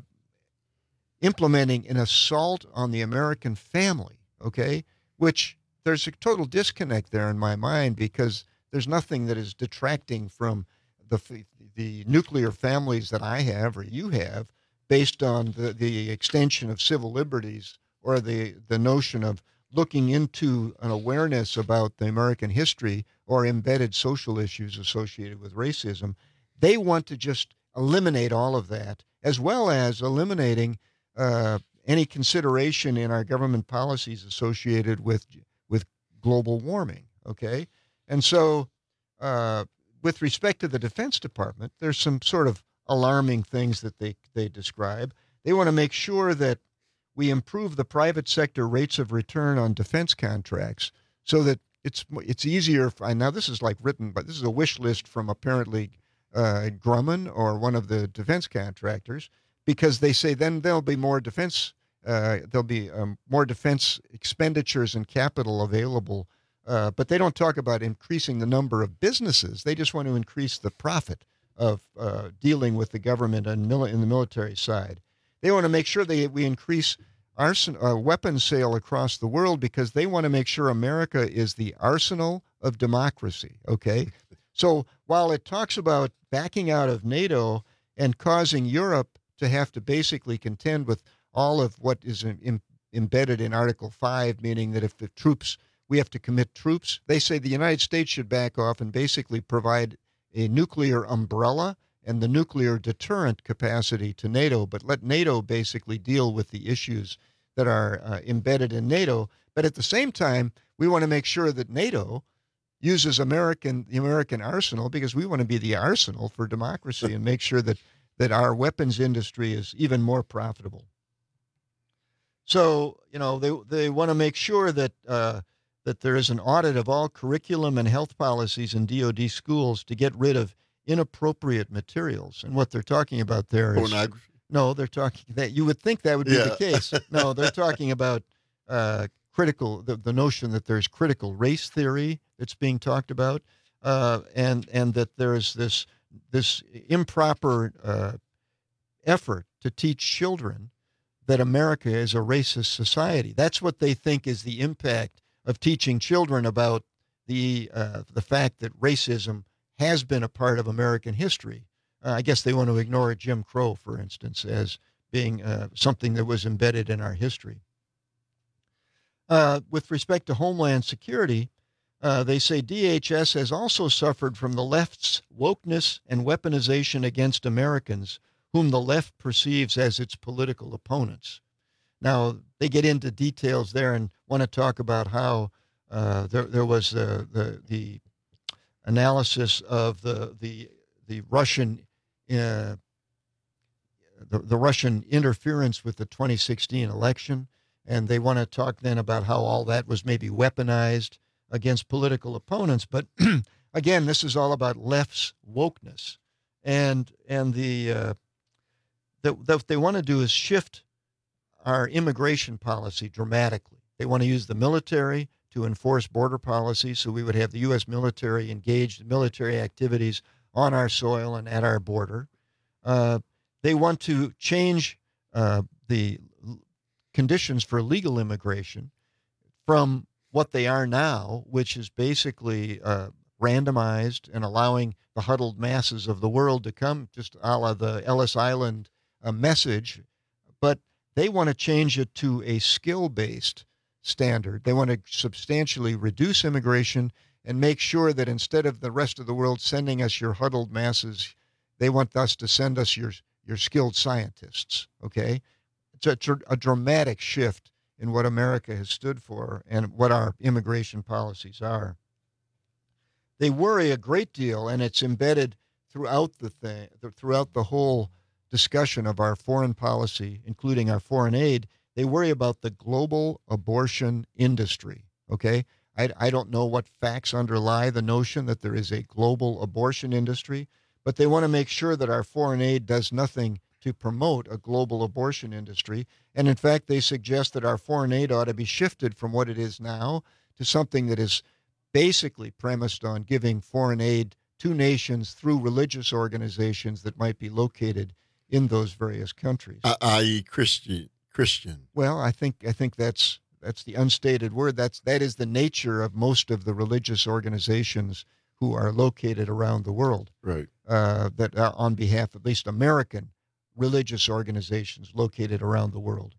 implementing an assault on the American family. Okay, which there's a total disconnect there in my mind because there's nothing that is detracting from the the nuclear families that I have or you have based on the, the extension of civil liberties or the, the notion of looking into an awareness about the American history or embedded social issues associated with racism. They want to just eliminate all of that, as well as eliminating uh, any consideration in our government policies associated with with global warming, okay? And so uh, with respect to the Defense Department, there's some sort of alarming things that they, they describe. They want to make sure that we improve the private sector rates of return on defense contracts so that it's it's easier. For, now, this is like written, but this is a wish list from apparently uh, Grumman or one of the defense contractors, because they say then there'll be more defense Uh, there'll be um, more defense expenditures and capital available, uh, but they don't talk about increasing the number of businesses. They just want to increase the profit of uh, dealing with the government and mil- in the military side. They want to make sure they we increase arson uh, weapons sale across the world because they want to make sure America is the arsenal of democracy. Okay, so while it talks about backing out of NATO and causing Europe to have to basically contend with all of what is in, in, embedded in Article five, meaning that if the troops, we have to commit troops, they say the United States should back off and basically provide a nuclear umbrella and the nuclear deterrent capacity to NATO, but let NATO basically deal with the issues that are uh, embedded in NATO. But at the same time, we want to make sure that NATO uses American the American arsenal because we want to be the arsenal for democracy and make sure that, that our weapons industry is even more profitable. So, you know, they they want to make sure that uh, that there is an audit of all curriculum and health policies in D O D schools to get rid of inappropriate materials. And what they're talking about there is pornography. No, they're talking that you would think that would be Yeah. the case. No, they're talking about uh, critical the, the notion that there's critical race theory that's being talked about, uh, and and that there's this this improper uh, effort to teach children that America is a racist society. That's what they think is the impact of teaching children about the uh, the fact that racism has been a part of American history. Uh, I guess they want to ignore Jim Crow, for instance, as being uh, something that was embedded in our history. Uh, with respect to Homeland Security, uh, they say D H S has also suffered from the left's wokeness and weaponization against Americans, whom the left perceives as its political opponents. Now, they get into details there and want to talk about how uh, there, there was uh, the, the analysis of the, the, the Russian uh, the, the Russian interference with the twenty sixteen election, and they want to talk then about how all that was maybe weaponized against political opponents. But again, this is all about left's wokeness, and and the uh, that what they want to do is shift our immigration policy dramatically. They want to use the military to enforce border policy, so we would have the U S military engaged in military activities on our soil and at our border. Uh, they want to change uh, the l- conditions for legal immigration from what they are now, which is basically uh, randomized and allowing the huddled masses of the world to come, just a la the Ellis Island uh, message. But they want to change it to a skill-based standard. They want to substantially reduce immigration and make sure that instead of the rest of the world sending us your huddled masses, they want us to send us your your skilled scientists, okay? It's a, dr- a dramatic shift in what America has stood for and what our immigration policies are. They worry a great deal, and it's embedded throughout the thing, throughout the whole discussion of our foreign policy, including our foreign aid. They worry about the global abortion industry, okay? I, I don't know what facts underlie the notion that there is a global abortion industry, but they want to make sure that our foreign aid does nothing to promote a global abortion industry. And in fact, they suggest that our foreign aid ought to be shifted from what it is now to something that is basically premised on giving foreign aid to nations through religious organizations that might be located in those various countries. Uh, that is. Christian. Christian. Well, I think I think that's that's the unstated word. That's that is the nature of most of the religious organizations who are located around the world. Right. Uh, that are on behalf, at least American religious organizations located around the world.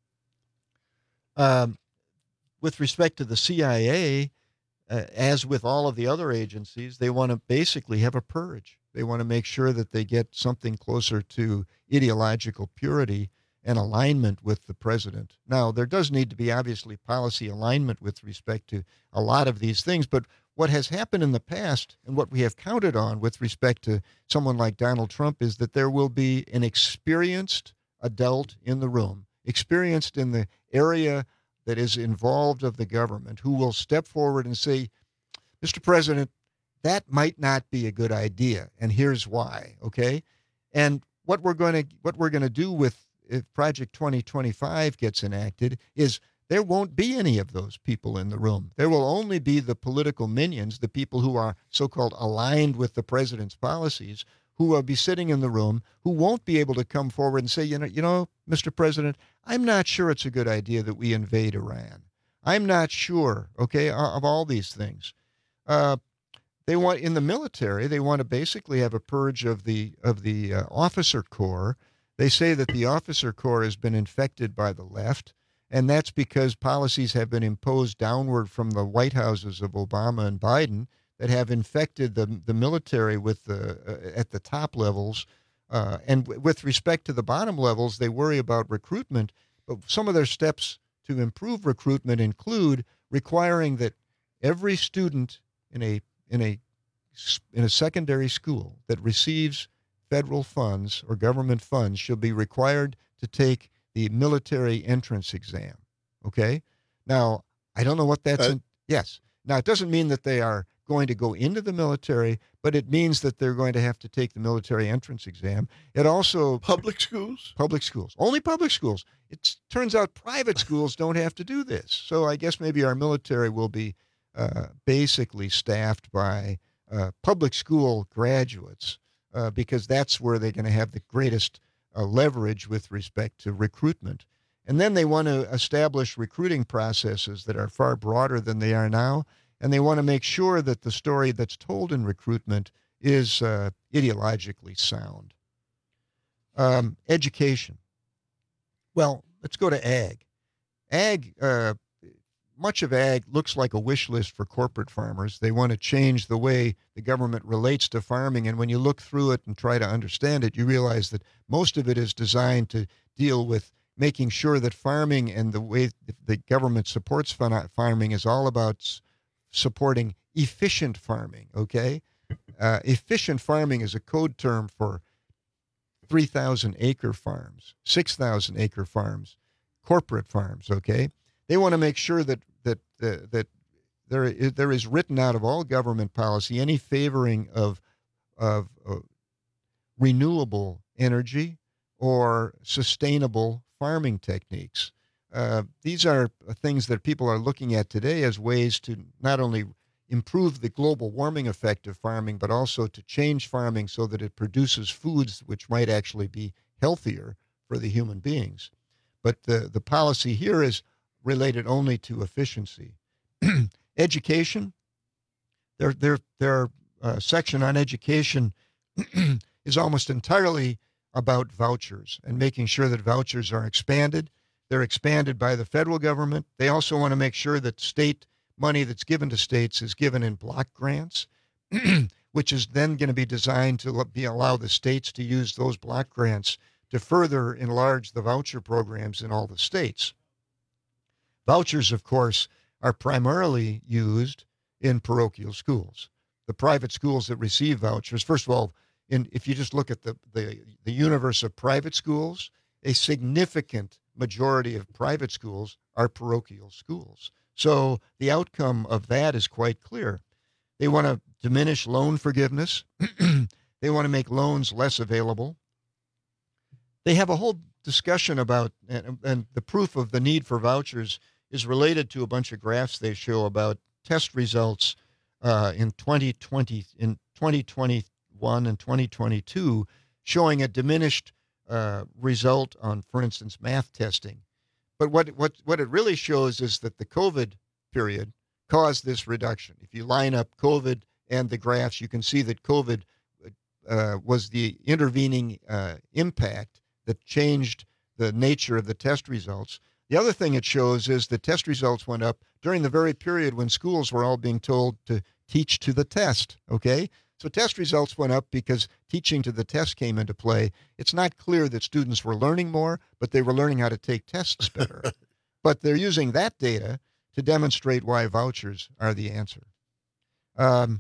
Um, with respect to the C I A, uh, as with all of the other agencies, they want to basically have a purge. They want to make sure that they get something closer to ideological purity and alignment with the president. Now, there does need to be obviously policy alignment with respect to a lot of these things, but what has happened in the past and what we have counted on with respect to someone like Donald Trump is that there will be an experienced adult in the room, experienced in the area that is involved of the government, who will step forward and say, Mister President, that might not be a good idea, and here's why, okay? And what we're going to what we're going to do with if Project twenty twenty-five gets enacted is there won't be any of those people in the room. There will only be the political minions, the people who are so-called aligned with the president's policies, who will be sitting in the room, who won't be able to come forward and say, you know, you know, Mister President, I'm not sure it's a good idea that we invade Iran. I'm not sure, okay, of all these things. Uh, they want, in the military, they want to basically have a purge of the of the uh, officer corps. They say that the officer corps has been infected by the left, and that's because policies have been imposed downward from the White Houses of Obama and Biden that have infected the the military with the uh, at the top levels. Uh, and w- with respect to the bottom levels, they worry about recruitment. But some of their steps to improve recruitment include requiring that every student in a in a in a secondary school that receives federal funds or government funds shall be required to take the military entrance exam. Okay? Now, I don't know what that's Uh, in. Yes. Now, it doesn't mean that they are going to go into the military, but it means that they're going to have to take the military entrance exam. It also public schools, public schools, only public schools. It turns out private schools don't have to do this. So I guess maybe our military will be uh, basically staffed by uh, public school graduates uh, because that's where they're going to have the greatest uh, leverage with respect to recruitment. And then they want to establish recruiting processes that are far broader than they are now. And they want to make sure that the story that's told in recruitment is uh, ideologically sound. Um, education. Well, let's go to ag. Ag, uh, much of ag looks like a wish list for corporate farmers. They want to change the way the government relates to farming. And when you look through it and try to understand it, you realize that most of it is designed to deal with making sure that farming and the way the government supports farming is all about supporting efficient farming, okay? Uh, efficient farming is a code term for three thousand acre farms, six thousand acre farms, corporate farms, okay? They want to make sure that that uh, that there is, there is written out of all government policy any favoring of of uh, renewable energy or sustainable farming techniques. Uh, these are things that people are looking at today as ways to not only improve the global warming effect of farming, but also to change farming so that it produces foods which might actually be healthier for the human beings. But the, the policy here is related only to efficiency. Education, their, their, their uh, section on education is almost entirely about vouchers and making sure that vouchers are expanded. They're expanded by the federal government. They also want to make sure that state money that's given to states is given in block grants, which is then going to be designed to be, allow the states to use those block grants to further enlarge the voucher programs in all the states. Vouchers, of course, are primarily used in parochial schools. The private schools that receive vouchers, first of all, in, if you just look at the, the, the universe of private schools, a significant majority of private schools are parochial schools. So the outcome of that is quite clear. They want to diminish loan forgiveness. They want to make loans less available. They have a whole discussion about, and, and the proof of the need for vouchers is related to a bunch of graphs they show about test results uh, in twenty twenty, in twenty twenty-one and twenty twenty-two, showing a diminished uh, result on, for instance, math testing. But what, what, what it really shows is that the COVID period caused this reduction. If you line up COVID and the graphs, you can see that COVID uh, was the intervening uh, impact that changed the nature of the test results. The other thing it shows is the test results went up during the very period when schools were all being told to teach to the test, okay? So test results went up because teaching to the test came into play. It's not clear that students were learning more, but they were learning how to take tests better. But they're using that data to demonstrate why vouchers are the answer. Um,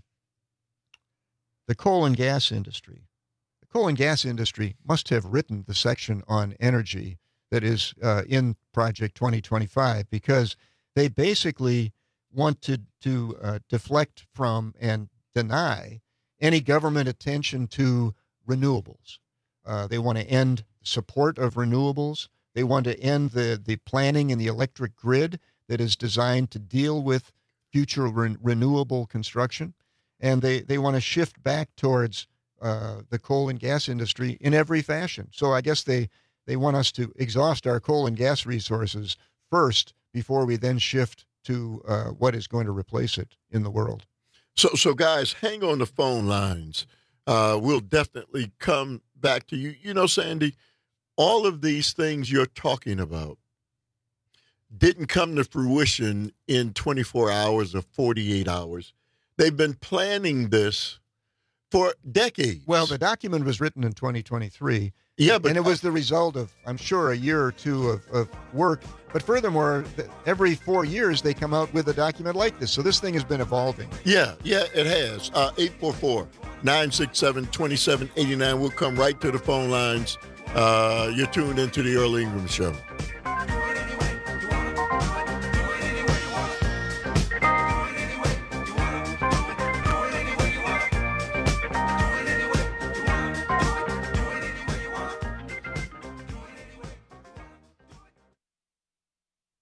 the coal and gas industry. The coal and gas industry must have written the section on energy that is uh, in Project twenty twenty-five, because they basically want to, to uh, deflect from and deny any government attention to renewables. Uh, they want to end support of renewables. They want to end the, the planning in the electric grid that is designed to deal with future re- renewable construction. And they, they want to shift back towards uh, the coal and gas industry in every fashion. So I guess they, they want us to exhaust our coal and gas resources first before we then shift to uh, what is going to replace it in the world. So, so guys, hang on the phone lines. Uh, we'll definitely come back to you. You know, Sandy, all of these things you're talking about didn't come to fruition in twenty-four hours or forty-eight hours. They've been planning this for decades. Well, the document was written in twenty twenty-three. Yeah, but and it was the result of, I'm sure, a year or two of, of work. But furthermore, every four years they come out with a document like this. So this thing has been evolving. Yeah, yeah, it has. Uh, eight four four, nine six seven, two seven eight nine. We'll come right to the phone lines. Uh, you're tuned into the Earl Ingram Show.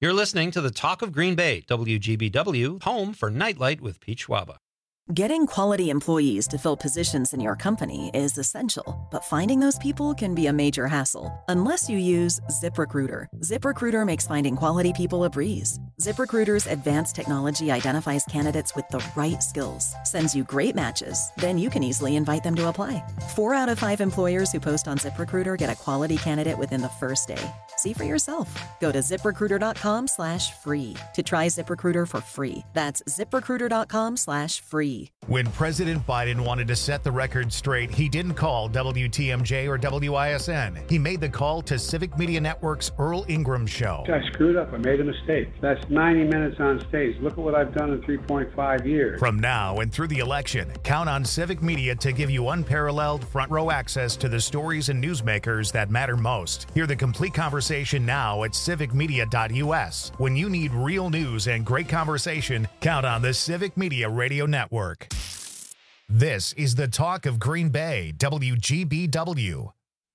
You're listening to the Talk of Green Bay, W G B W, home for Nightlight with Pete Schwaba. Getting quality employees to fill positions in your company is essential, but finding those people can be a major hassle unless you use ZipRecruiter. ZipRecruiter makes finding quality people a breeze. ZipRecruiter's advanced technology identifies candidates with the right skills, sends you great matches, then you can easily invite them to apply. Four out of five employers who post on ZipRecruiter get a quality candidate within the first day. See for yourself. Go to ziprecruiter.com slash free to try ZipRecruiter for free. That's ziprecruiter.com slash free. When President Biden wanted to set the record straight, he didn't call W T M J or W I S N. He made the call to Civic Media Network's Earl Ingram Show. I screwed up. I made a mistake. That's ninety minutes on stage. Look at what I've done in three point five years. From now and through the election, count on Civic Media to give you unparalleled front row access to the stories and newsmakers that matter most. Hear the complete conversation now at civic media dot U S. When you need real news and great conversation, count on the Civic Media Radio Network. This is the Talk of Green Bay, W G B W.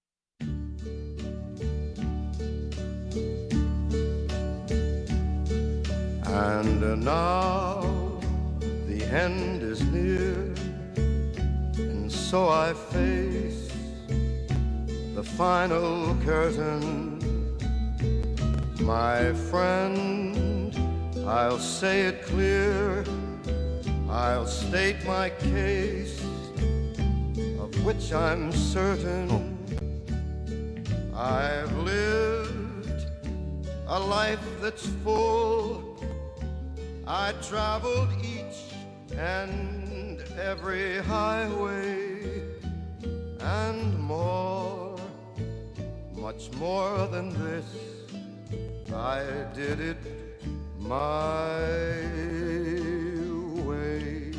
And now the end is near, and so I face the final curtain. My friend, I'll say it clear, I'll state my case, of which I'm certain. I've lived a life that's full. I traveled each and every highway and more, much more than this. I did it my way.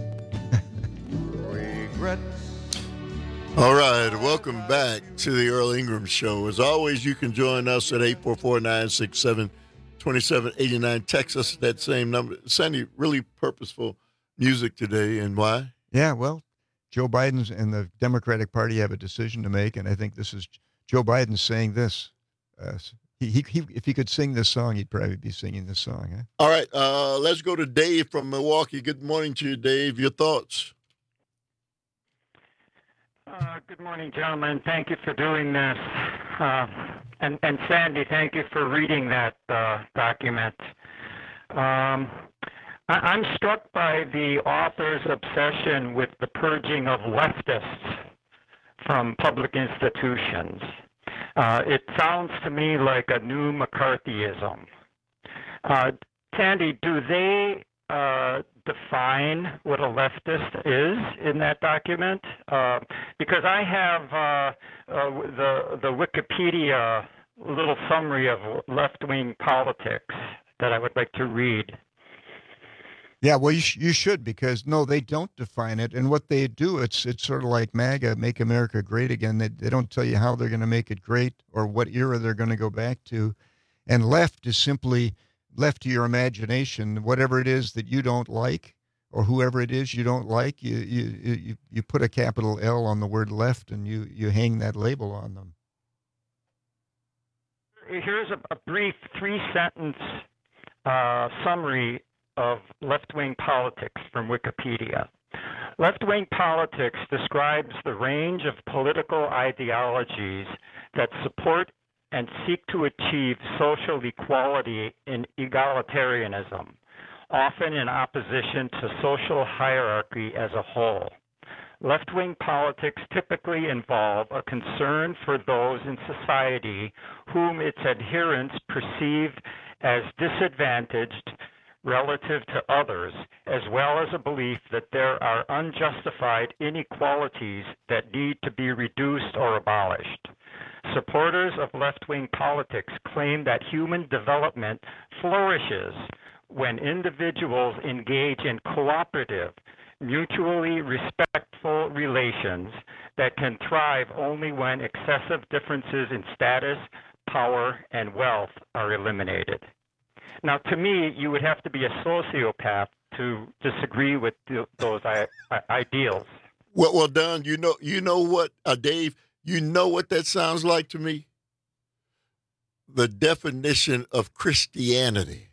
Regrets. All right, welcome back to the Earl Ingram Show. As always, you can join us at eight four four, nine six seven, two seven eight nine. Text us at that same number. Sandy, really purposeful music today, and why? Yeah, well, Joe Biden and the Democratic Party have a decision to make, and I think this is Joe Biden saying this. Uh, he, he, he, if he could sing this song, he'd probably be singing this song. Huh? All right, uh, let's go to Dave from Milwaukee. Good morning to you, Dave. Your thoughts? Uh, good morning, gentlemen. Thank you for doing this. Uh, and, and Sandy, thank you for reading that uh, document. Um, I, I'm struck by the author's obsession with the purging of leftists from public institutions. Uh, it sounds to me like a new McCarthyism. Uh, Sandy, do they uh, define what a leftist is in that document? Uh, because I have uh, uh, the the Wikipedia little summary of left-wing politics that I would like to read. Yeah, well, you, sh- you should, because no, they don't define it. And what they do, it's it's sort of like MAGA, Make America Great Again. They, they don't tell you how they're going to make it great or what era they're going to go back to. And left is simply left to your imagination. Whatever it is that you don't like, or whoever it is you don't like, you you you, you put a capital L on the word left, and you, you hang that label on them. Here's a, a brief three-sentence uh, summary of left-wing politics from Wikipedia. Left-wing politics describes the range of political ideologies that support and seek to achieve social equality and egalitarianism, often in opposition to social hierarchy as a whole. Left-wing politics typically involve a concern for those in society whom its adherents perceive as disadvantaged relative to others, as well as a belief that there are unjustified inequalities that need to be reduced or abolished. Supporters of left-wing politics claim that human development flourishes when individuals engage in cooperative, mutually respectful relations that can thrive only when excessive differences in status, power, and wealth are eliminated. Now, to me, you would have to be a sociopath to disagree with th- those I- I- ideals. Well, well, Don, you know, you know what, uh, Dave, you know what that sounds like to me? the definition of Christianity.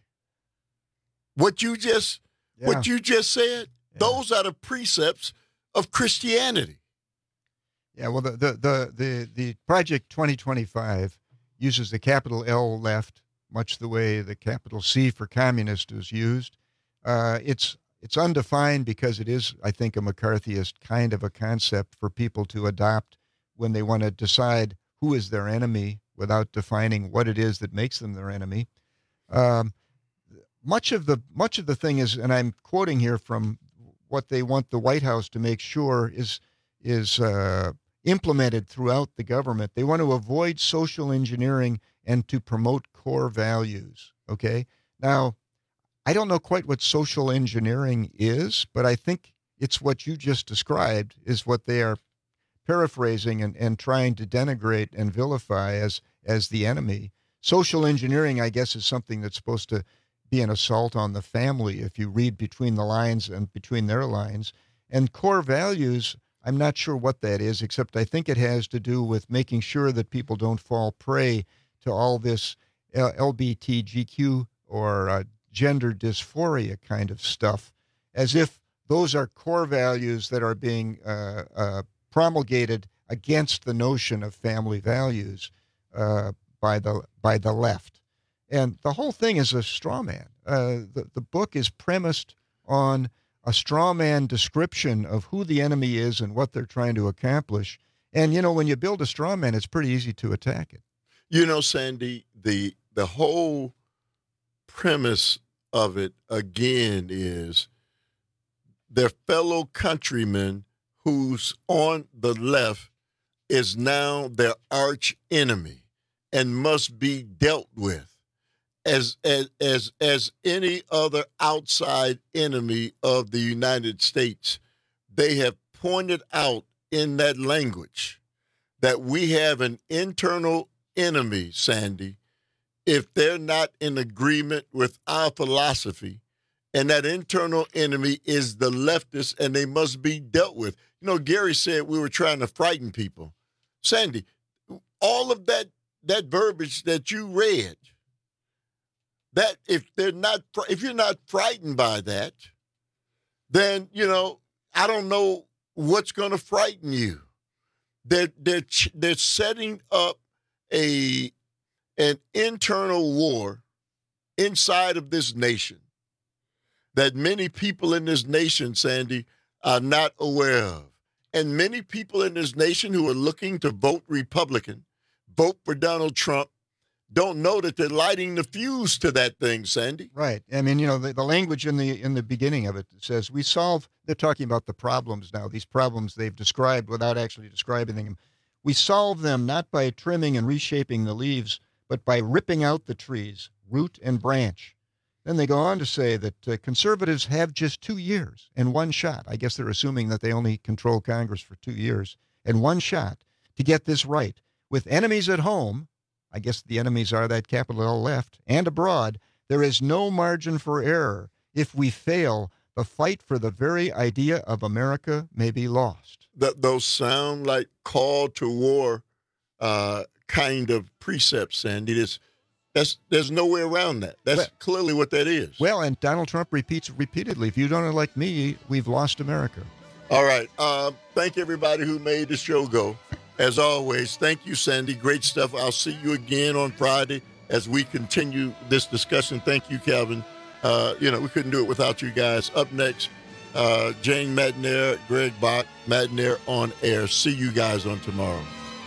What you just Yeah. what you just said, those are the precepts of Christianity. Yeah, well, the the the the, the Project twenty twenty-five uses the capital L left, much the way the capital C for communist is used. Uh, it's it's undefined because it is, I think, a McCarthyist kind of a concept for people to adopt when they want to decide who is their enemy without defining what it is that makes them their enemy. Um, much of the much of the thing is, and I'm quoting here from what they want the White House to make sure is is uh, implemented throughout the government. They want to avoid social engineering and to promote core values. Okay, now I don't know quite what social engineering is, but I think it's what you just described is what they are paraphrasing and, and trying to denigrate and vilify as as the enemy. Social engineering, I guess, is something that's supposed to be an assault on the family if you read between the lines and between their lines. And core values, I'm not sure what that is, except I think it has to do with making sure that people don't fall prey to all this L B T G Q or uh, gender dysphoria kind of stuff, as if those are core values that are being uh, uh, promulgated against the notion of family values uh, by the by the left. And the whole thing is a straw man. Uh, the, the book is premised on a straw man description of who the enemy is and what they're trying to accomplish. And, you know, when you build a straw man, it's pretty easy to attack it. You know, Sandy, the the whole premise of it, again, is their fellow countrymen who's on the left is now their arch enemy and must be dealt with as as as as any other outside enemy of the United States. They have pointed out in that language that we have an internal enemy, Sandy, if they're not in agreement with our philosophy, and that internal enemy is the leftists, and they must be dealt with. You know, Gary said we were trying to frighten people. Sandy, all of that that verbiage that you read, that if they're not, if you're not frightened by that, then, you know, I don't know what's going to frighten you. They're they're they're setting up a an internal war inside of this nation that many people in this nation, Sandy, are not aware of. And many people in this nation who are looking to vote Republican, vote for Donald Trump, don't know that they're lighting the fuse to that thing, Sandy. Right. I mean, you know, the, the language in the in the beginning of it says we solve, they're talking about the problems now, these problems they've described without actually describing them. We solve them not by trimming and reshaping the leaves, but by ripping out the trees, root and branch. Then they go on to say that uh, conservatives have just two years and one shot. I guess they're assuming that they only control Congress for two years and one shot to get this right. With enemies at home, I guess the enemies are that capital L left, and abroad, there is no margin for error. If we fail, the fight for the very idea of America may be lost. That those sound like call to war uh, kind of precepts, Sandy. There's, that's, there's no way around that. That's well, clearly what that is. Well, and Donald Trump repeats repeatedly, if you don't elect me, we've lost America. All right. Uh, thank everybody who made the show go. As always, thank you, Sandy. Great stuff. I'll see you again on Friday as we continue this discussion. Thank you, Calvin. Uh, you know, we couldn't do it without you guys. Up next, uh, Jane Matenaer, Greg Bach, Matenaer on air. See you guys on tomorrow.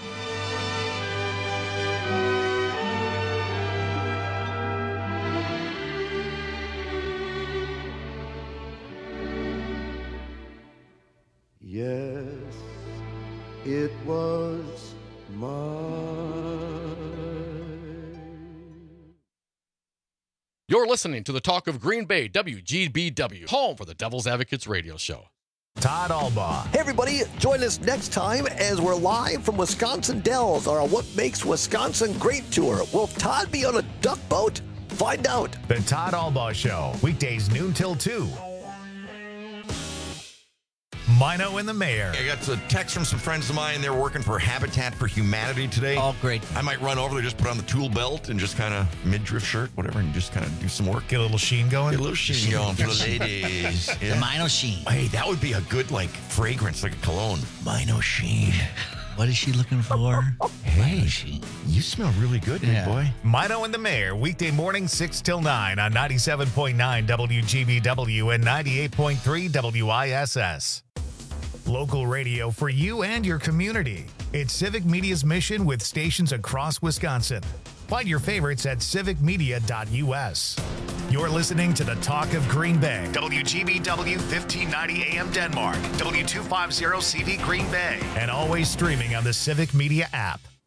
Yes, it was mine. You're listening to the Talk of Green Bay, W G B W, home for the Devil's Advocates radio show. Todd Albaugh. Hey, everybody, join us next time as we're live from Wisconsin Dells on our What Makes Wisconsin Great tour. Will Todd be on a duck boat? Find out. The Todd Albaugh Show, weekdays noon till two. Mino and the Mayor. I got a text from some friends of mine. They're working for Habitat for Humanity today. Oh, great. I might run over there, just put on the tool belt and just kind of midriff shirt, whatever, and just kind of do some work. Get a little sheen going? Get a little sheen going for the ladies. The Mino Sheen. Hey, that would be a good, like, fragrance, like a cologne. Mino Sheen. What is she looking for? Hey, she, you smell really good, Yeah. big boy. Mino and the Mayor, weekday morning six till nine on ninety-seven point nine W G B W and ninety-eight point three W I S S. Local radio for you and your community. It's Civic Media's mission with stations across Wisconsin. Find your favorites at civic media dot U S. You're listening to the Talk of Green Bay. W G B W fifteen ninety A M Denmark. W two fifty C V Green Bay. And always streaming on the Civic Media app.